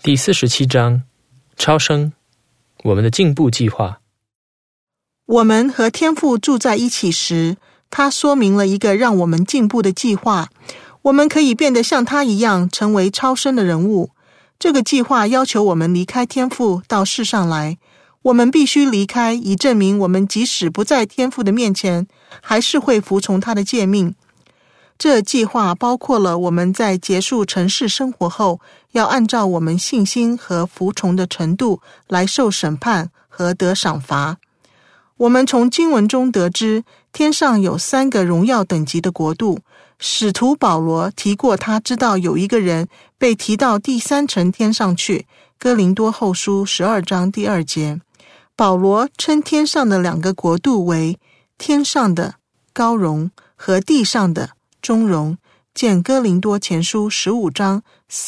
第47章，超生，我们的进步计划。 我们和天父住在一起时，他说明了一个让我们进步的计划，我们可以变得像他一样，成为超生的人物。这个计划要求我们离开天父到世上来，我们必须离开，以证明我们即使不在天父的面前，还是会服从他的诫命。这计划包括了我们在结束尘世生活后，要按照我们信心和服从的程度来受审判和得赏罚。我们从经文中得知，天上有3个荣耀等级的国度。使徒保罗提过，他知道有一个人被提到第3层天上去，哥林多后书12章第2节。保罗称天上的2个国度为天上的高荣和地上的中荣，见哥林多前书15章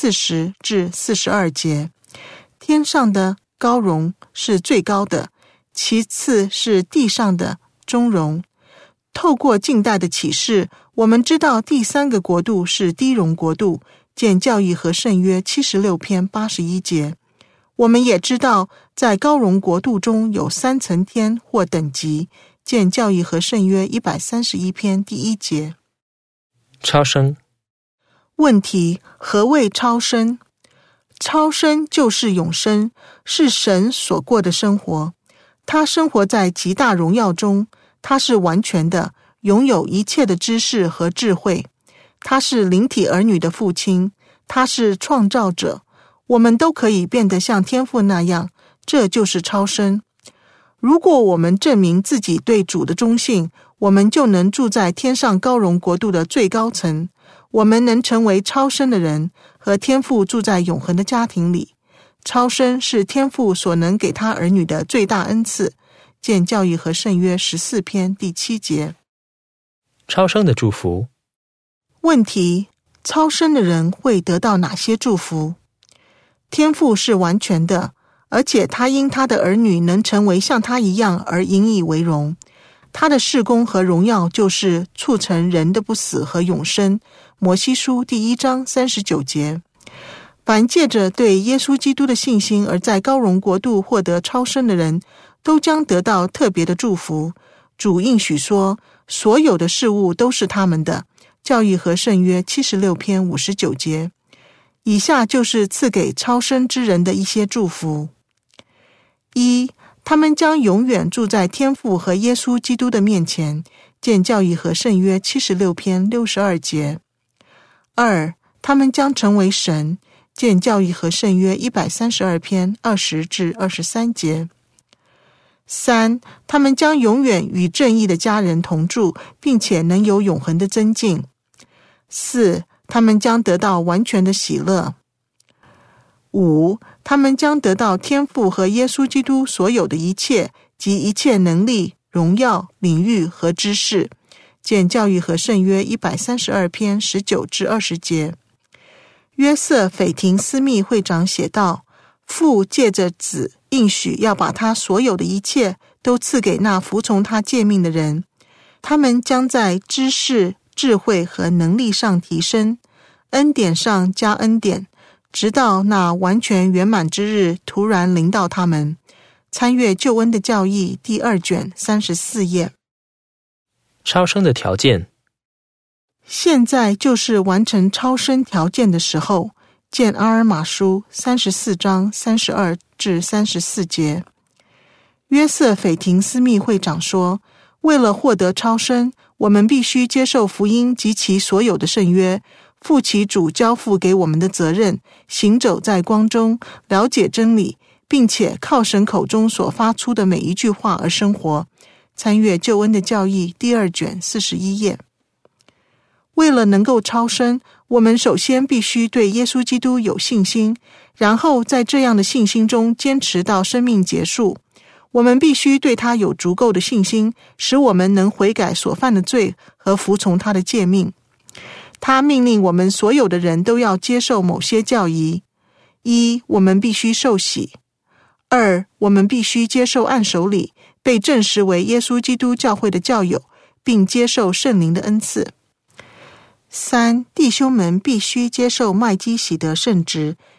40至42节。天上的高荣是最高的，其次是地上的中荣。透过近代的启示，我们知道第3个国度是低荣国度，见教义和圣约76篇81节。我们也知道在高荣国度中有3层天或等级，见教义和圣约131篇第1节。 超生。 问题：何谓超生？超生就是永生，是神所过的生活。他生活在极大荣耀中，他是完全的，拥有一切的知识和智慧。他是灵体儿女的父亲，他是创造者。我们都可以变得像天父那样，这就是超生。如果我们证明自己对主的忠信，我们就能住在天上高荣国度的最高层。我们能成为超生的人，和天父住在永恒的家庭里。超生是天父所能给他儿女的最大恩赐，见教义和圣约14篇第7节。 超生的祝福。 问题：超生的人会得到哪些祝福？天父是完全的，而且他因他的儿女能成为像他一样而引以为荣。他的事工和荣耀就是促成人的不死和永生，摩西书第1章39节。凡借着对耶稣基督的信心而在高荣国度获得超生的人，都将得到特别的祝福。主应许说，所有的事物都是他们的，教义和圣约76篇59节。以下就是赐给超生之人的一些祝福。1. 他们将永远住在天父和耶稣基督的面前，见教义和圣约76篇62节。2. 他们将成为神，见教义和圣约132篇20至23节。3. 他们将永远与正义的家人同住，并且能有永恒的增进。4. 他们将得到完全的喜乐。5. 他们将得到天父和耶稣基督所有的一切及一切能力、荣耀、领域和知识，见教义和圣约132篇19至20节。约瑟斐廷斯密会长写道，父借着子应许要把他所有的一切都赐给那服从他诫命的人，他们将在知识、智慧和能力上提升，恩典上加恩典，直到那完全圆满之日突然临到他们。参阅救恩的教义第2卷34页。 超生的条件。 现在就是完成超生条件的时候，见阿尔玛书34章32至34节。约瑟斐廷斯密会长说，为了获得超生，我们必须接受福音及其所有的圣约，负起主交付给我们的责任，行走在光中，了解真理，并且靠神口中所发出的每一句话而生活。参阅救恩的教义第2卷41页。为了能够超生，我们首先必须对耶稣基督有信心，然后在这样的信心中坚持到生命结束。我们必须对他有足够的信心，使我们能悔改所犯的罪和服从他的诫命。他命令我们所有的人都要接受某些教义。1. 我们必须受洗。2. 我们必须接受按手礼，被证实为耶稣基督教会的教友，并接受圣灵的恩赐。3. 弟兄们必须接受麦基洗德圣职，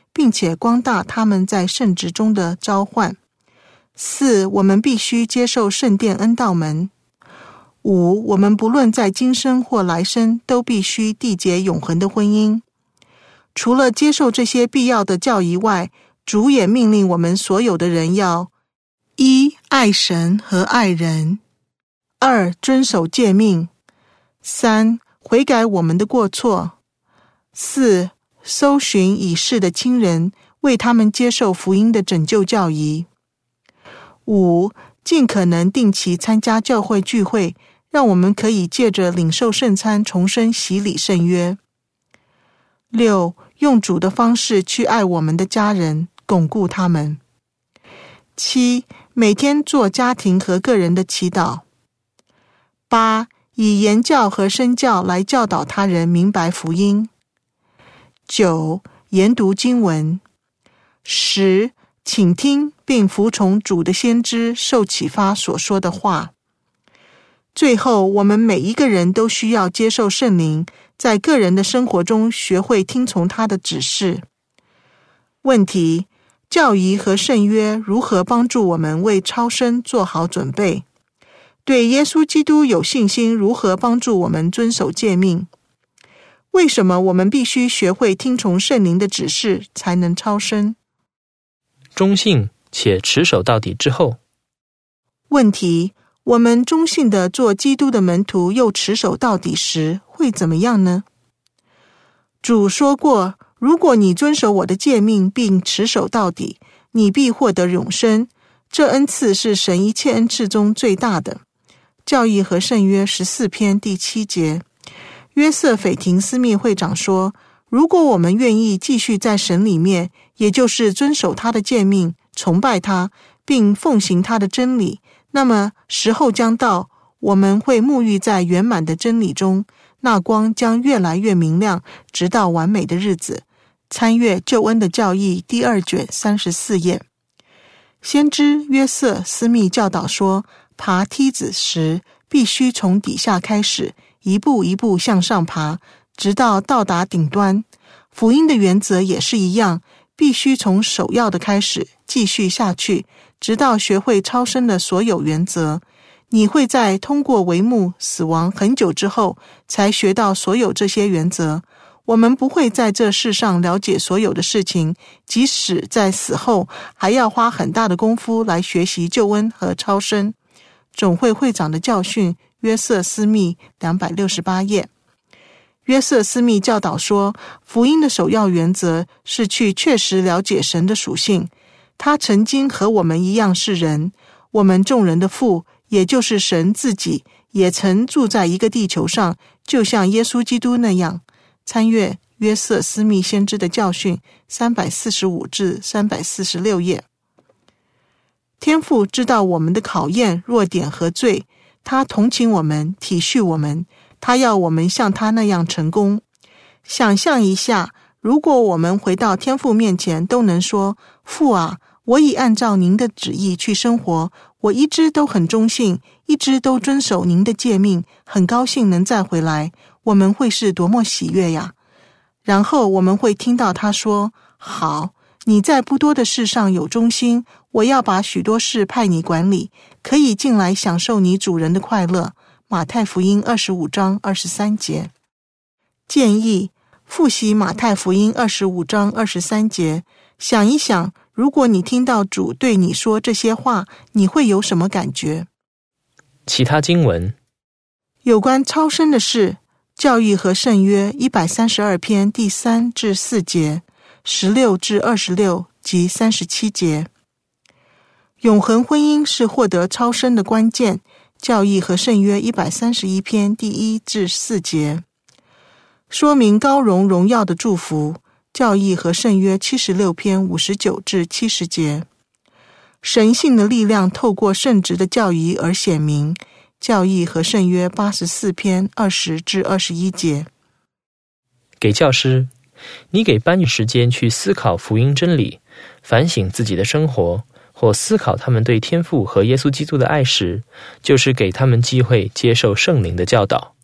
并且光大他们在圣职中的召唤。4. 我们必须接受圣殿恩道门。5. 我们不论在今生或来生，都必须缔结永恒的婚姻。除了接受这些必要的教义外，主也命令我们所有的人要： 1. 爱神和爱人； 2. 遵守诫命； 3. 悔改我们的过错； 4. 搜寻已逝的亲人，为他们接受福音的拯救教义； 5. 尽可能定期参加教会聚会，让我们可以借着领受圣餐重生洗礼圣约； 6. 用主的方式去爱我们的家人，巩固他们； 7. 每天做家庭和个人的祈祷； 8. 以言教和身教来教导他人明白福音； 9. 研读经文； 10. 倾听并服从主的先知受启发所说的话。最后，我们每一个人都需要接受圣灵，在个人的生活中学会听从他的指示。问题：教义和圣约如何帮助我们为超生做好准备？对耶稣基督有信心如何帮助我们遵守诫命？为什么我们必须学会听从圣灵的指示才能超生？ 忠信且持守到底之后。 问题：我们忠信地做基督的门徒又持守到底时会怎么样呢？主说过，如果你遵守我的诫命并持守到底，你必获得永生。这恩赐是神一切恩赐中最大的。教义和圣约14篇第7节。约瑟斐廷斯密会长说，如果我们愿意继续在神里面，也就是遵守他的诫命，崇拜他，并奉行他的真理，那么时候将到，我们会沐浴在圆满的真理中，那光将越来越明亮，直到完美的日子。参阅救恩的教义第2卷34页。先知约瑟斯密教导说，爬梯子时必须从底下开始，一步一步向上爬，直到到达顶端。福音的原则也是一样，必须从首要的开始，继续下去，直到学会超生的所有原则。你会在通过帷幕死亡很久之后，才学到所有这些原则。我们不会在这世上了解所有的事情，即使在死后，还要花很大的功夫来学习救恩和超生。总会会长的教训，约瑟斯密268页。约瑟斯密教导说，福音的首要原则是去确实了解神的属性。他曾经和我们一样是人，我们众人的父，也就是神自己，也曾住在一个地球上，就像耶稣基督那样。参阅约瑟斯密先知的教训345至346页。天父知道我们的考验、弱点和罪，他同情我们，体恤我们，他要我们像他那样成功。想象一下，如果我们回到天父面前都能说，父啊，我已按照您的旨意去生活，我一直都很忠信，一直都遵守您的诫命，很高兴能再回来，我们会是多么喜悦呀！然后我们会听到他说，好，你在不多的事上有忠心，我要把许多事派你管理，可以进来享受你主人的快乐。马太福音25章23节。建议复习马太福音25章23节，想一想，如果你听到主对你说这些话，你会有什么感觉？ 其他经文有关超生的事，教义和圣约132篇第3至4节，16至26及37节。永恒婚姻是获得超生的关键，教义和圣约131篇第1至4节。说明高荣荣耀的祝福，教义和圣约76篇59至70节。神性的力量透过圣职的教义而显明，教义和圣约84篇20至21节。 给教师，你给班女时间去思考福音真理，反省自己的生活，或思考他们对天父和耶稣基督的爱时，就是给他们机会接受圣灵的教导。